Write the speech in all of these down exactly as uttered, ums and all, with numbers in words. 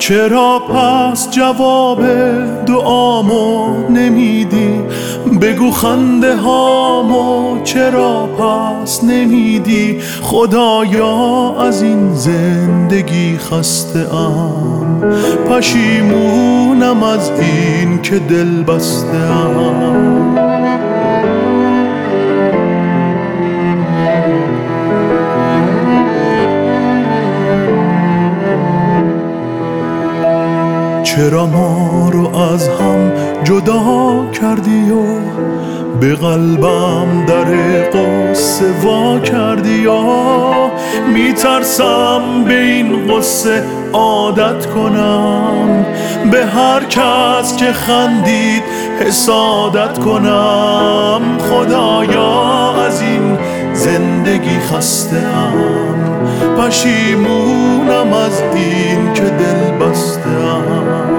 چرا پس جواب دعامو نمیدی؟ بگو خنده هامو چرا پس نمیدی؟ خدایا از این زندگی خسته ام، پشیمونم از این که دل بسته ام. چرا ما رو از هم جدا کردی و به قلبم در قصه وا کردی؟ یا میترسم به این قصه عادت کنم، به هر کس که خندید حسادت کنم. خدایا از این زندگی خسته ام، پشیمونم از این که دل بسته ام.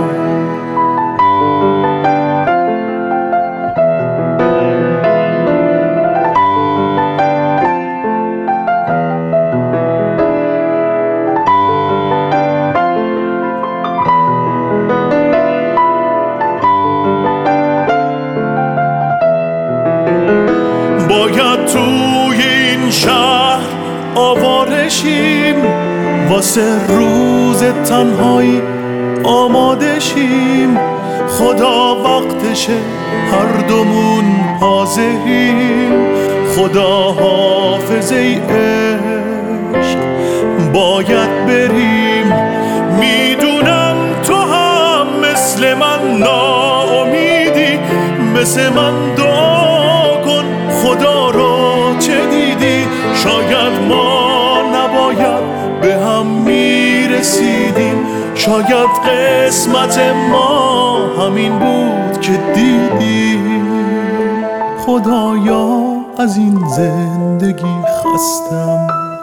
باید توی این شهر آواره شیم، واسه روز تنهایی آماده شیم. خدا وقتشه هر دومون حاضریم، خدا حافظ ای عشق باید بریم. میدونم تو هم مثل من ناامیدی، مثل من دعا کن خدا رو چه دیدی؟ شاید ما نباید به هم میرسیدیم، شاید قسمت ما همین بود که دیدیم. خدایا از این زندگی خستم،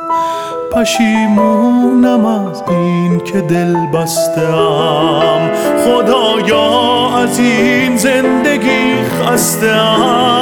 پشیمونم از این که دل بستم. خدایا از این زندگی خستم،